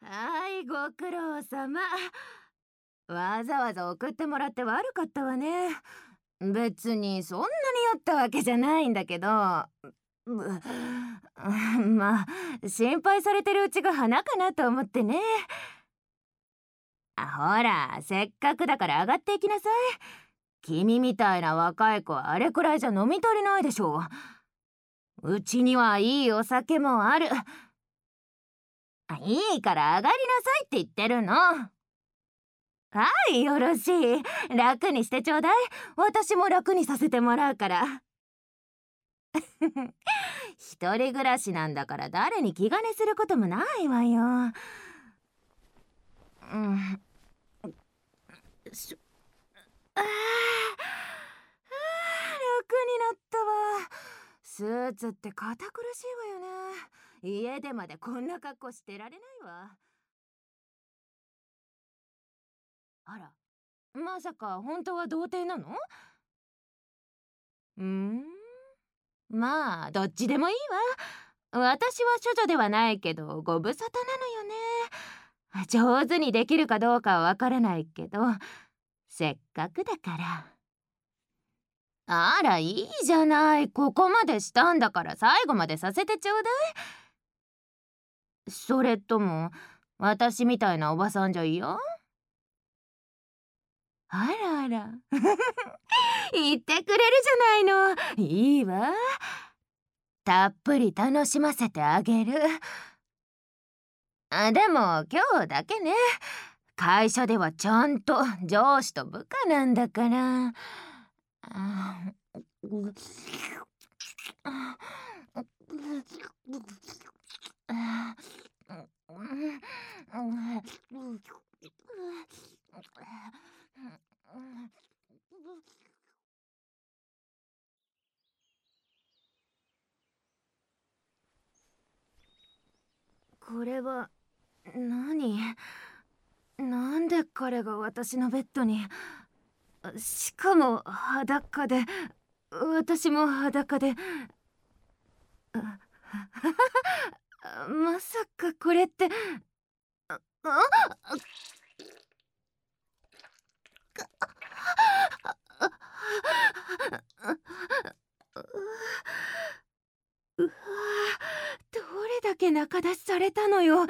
はい、ご苦労様。わざわざ送ってもらって悪かったわね。別にそんなに酔ったわけじゃないんだけど、まあ心配されてるうちが花かなと思ってね。ほら、せっかくだから上がっていきなさい。君みたいな若い子はあれくらいじゃ飲み足りないでしょう。うちにはいいお酒もある。いいから上がりなさいって言ってるの。はい、よろしい。楽にしてちょうだい。私も楽にさせてもらうから。一人暮らしなんだから誰に気兼ねすることもないわよ。うん。あー楽になったわ。スーツって堅苦しいわよね。家でまでこんな格好してられないわ。あら、まさか本当は童貞なの？まあどっちでもいいわ。私は処女ではないけどご無沙汰なのよね。上手にできるかどうかはわからないけど、せっかくだから。あら、いいじゃない。ここまでしたんだから最後までさせてちょうだい。それとも私みたいなおばさんじゃ嫌？あらあら言ってくれるじゃないの。いいわ。たっぷり楽しませてあげる。でも今日だけね。会社ではちゃんと上司と部下なんだから。あうああこれは何？なんで彼が私のベッドに、しかも裸で、私も裸で、まさかこれって、あうわ、どれだけ仲出しされたのよ。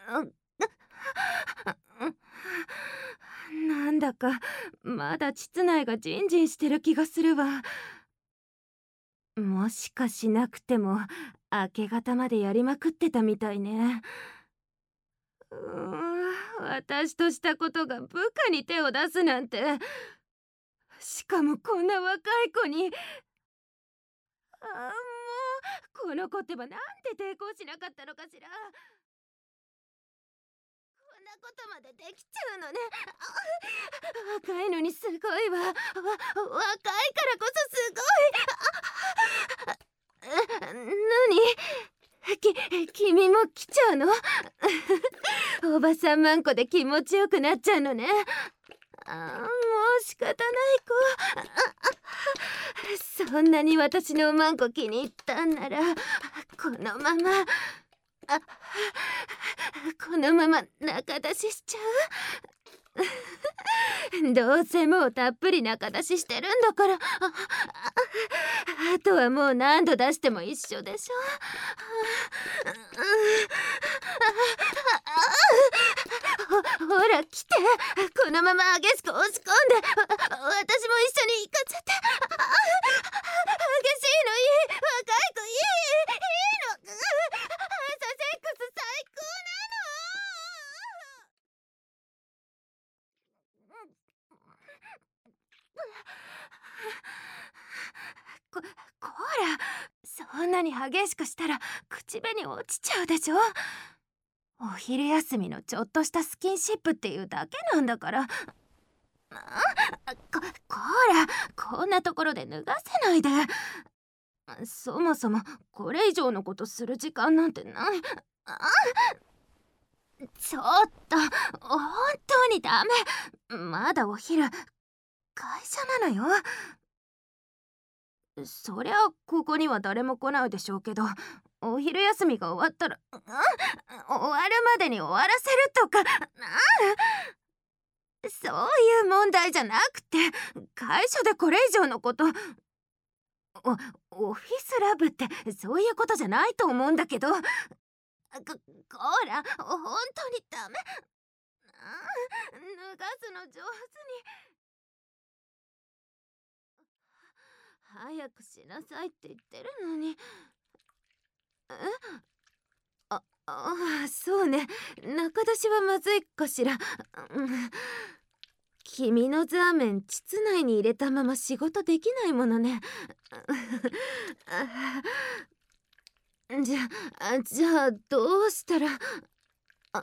なんだかまだ膣内がジンジンしてる気がするわ。もしかしなくても明け方までやりまくってたみたいね。私としたことが部下に手を出すなんて。しかもこんな若い子に。もうこの子ってばなんで抵抗しなかったのかしら。こんなことまでできちゃうのね。若いのにすごいわ。若いからこそすごい。君も来ちゃうの？おばさんマンコで気持ちよくなっちゃうのね。もう仕方ない子。そんなに私のマンコ気に入ったんなら、このままあこのまま仲出ししちゃう。どうせもうたっぷり仲出ししてるんだから。あとはもう何度出しても一緒でしょ。ほら来て。このまま激しく押し込んで私も一緒に行かせて。激しいのいい。若い子いいの。朝セックス最高なの。こら、そんなに激しくしたら口紅落ちちゃうでしょ。お昼休みのちょっとしたスキンシップっていうだけなんだから。こら、こんなところで脱がせないで。そもそもこれ以上のことする時間なんてない。ちょっと本当にダメ。まだお昼会社なのよ。そりゃここには誰も来ないでしょうけど、 お昼休みが終わったら、終わるまでに終わらせるとか、そういう問題じゃなくて、会社でこれ以上のこと、オフィスラブってそういうことじゃないと思うんだけど、こら、本当にダメ。脱がすの上手に。早くしなさいって言ってるのに。そうね。中出しはまずいかしら。うん、君のザーメン膣内に入れたまま仕事できないものね。じゃあどうしたら。あ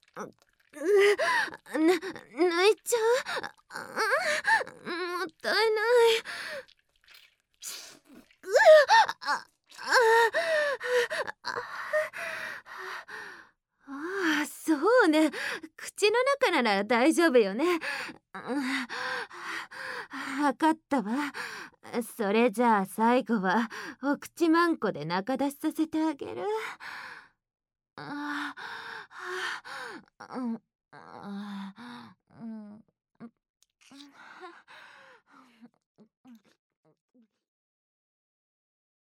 泣いちゃう。もったいない。ああそうね。口の中なら大丈夫よね。わかったわ。それじゃあ最後はお口まんこで中出しさせてあげる。ああ、うん、あ